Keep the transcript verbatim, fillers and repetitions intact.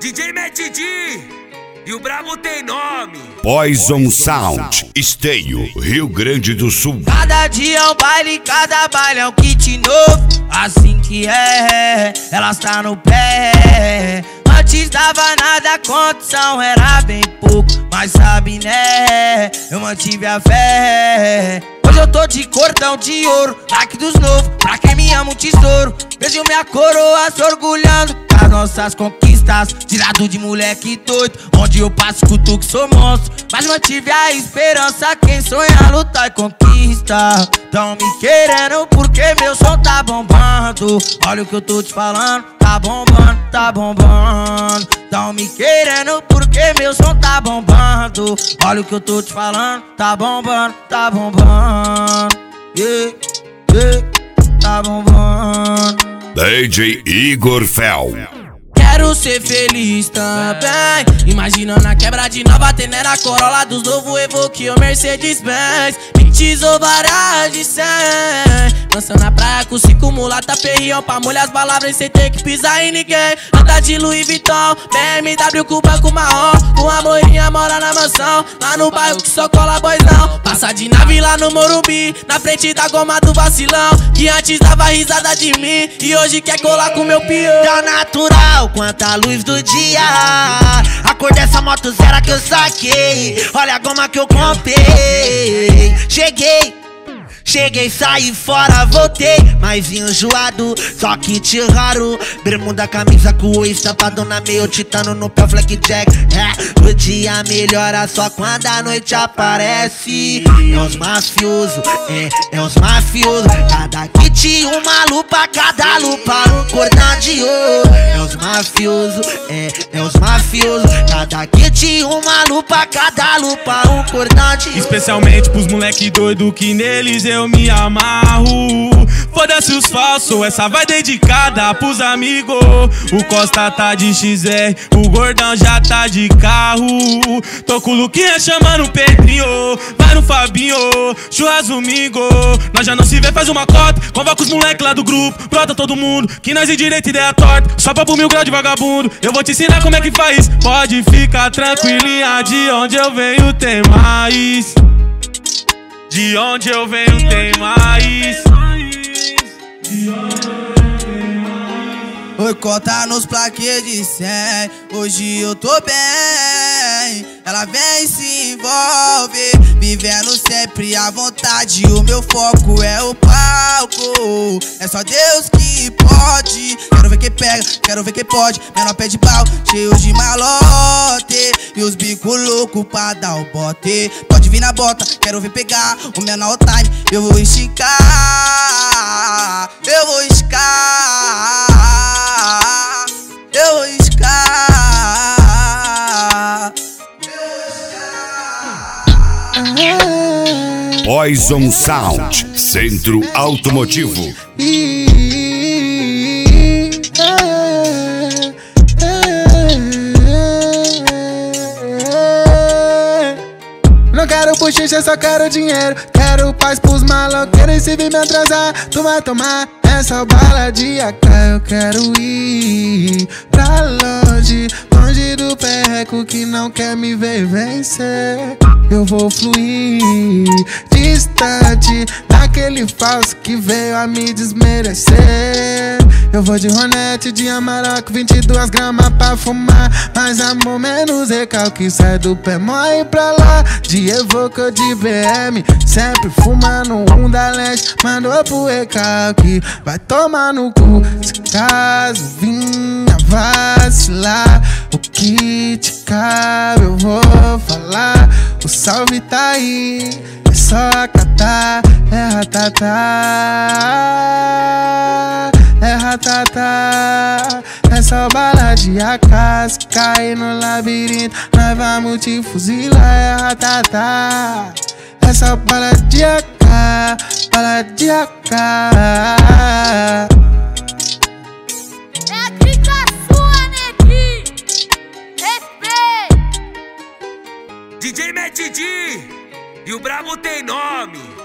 D J Matt D e o brabo tem nome. Poison Sound, Esteio, Rio Grande do Sul. Cada dia é um baile, cada baile é um kit novo. Assim que é, elas tá no pé. Antes dava nada, a condição era bem pouco, mas sabe né, eu mantive a fé. Hoje eu tô de cordão de ouro, like dos novos, pra quem me ama um tesouro. Vejo minha coroa se orgulhando das nossas conquistas. Tirado de moleque doido, onde eu passo escuto que sou monstro. Mas mantive a esperança, quem sonha lutar e conquista. Tão me querendo porque meu som tá bombando. Olha o que eu tô te falando, tá bombando, tá bombando. Tão me querendo porque meu som tá bombando. Olha o que eu tô te falando, tá bombando, tá bombando. Yeah, yeah, tá bombando. D J Igor Fel. Quero ser feliz também, imaginando a quebra de nova Tenera, Corolla dos novo Evoque ou Mercedes-Benz. Pintes ou varas de cem, dançando na praia com cinco mulata, perrião pra molhar as palavras sem ter que pisar em ninguém. Anda de Louis Vuitton, B M W com banco marrom, com a morinha mora na mansão, lá no bairro que só cola boizão. Passa de nave lá no Morumbi, na frente da goma do vacilão, que antes dava risada de mim e hoje quer colar com meu peão. Tá natural quanta luz do dia, a cor dessa moto zero que eu saquei. Olha a goma que eu comprei. Cheguei, cheguei, saí fora, voltei, mas vim enjoado, só kit raro. Bermuda, camisa com o estapadona, meio titano no pé, blackjack. É, o dia melhora só quando a noite aparece. É os mafiosos, é, é os mafiosos. Cada kit uma lupa, cada lupa um cordão de ouro. É os mafiosos, é, é os mafiosos. Cada kit uma lupa, cada lupa um cordão de ouro. Especialmente pros moleque doido que neles eu me amarro. Foda-se os falsos, essa vai dedicada pros amigos. O Costa tá de X R, o Gordão já tá de carro. Tô com o Luquinha chamando o Pedrinho, vai no Fabinho, churras domingo. Nós já não se vê, faz uma cota, convoca os moleque lá do grupo. Brota todo mundo, que nós e direita ideia torta. Só pra pro mil grau de vagabundo, eu vou te ensinar como é que faz. Pode ficar tranquilinha, de onde eu venho tem mais. De onde eu venho tem mais. Oi, cota nos plaquês de cem, hoje eu tô bem. Ela vem e se envolve, vivendo sempre à vontade. O meu foco é o palco, é só Deus que pode. Quero ver quem pega, quero ver quem pode. Menor pé de pau, cheio de malote, e os bicos loucos pra dar o bote. Pode vir na bota, quero ver pegar o menor time. Eu vou esticar, eu vou esticar, eu vou esticar. Poison Sound, Centro Automotivo. Não quero bochicha, só quero dinheiro. Quero paz pros maloqueiros, e se vir me atrasar, tu vai tomar essa bala de A K. Eu quero ir pra longe, longe do perreco que não quer me ver vencer. Eu vou fluir distante daquele falso que veio a me desmerecer. Eu vou de Ronete, de Amarok, vinte e duas gramas pra fumar. Mais amor, menos recalque, sai do pé, morre pra lá. De Evoque ou de B M, sempre fumando um da leste. Mandou pro recalque, vai tomar no cu. Se caso vinha vacilar, o que te cabe eu vou falar. O salve tá aí, é só acatar. É ratatá, é ratatá. É só bala de A K, se cair no labirinto nós vamos te fuzilar. É ratatá, é só bala de A K, bala de A K. É a dica sua, neguinho. Respeita. D J Matt D e o brabo tem nome.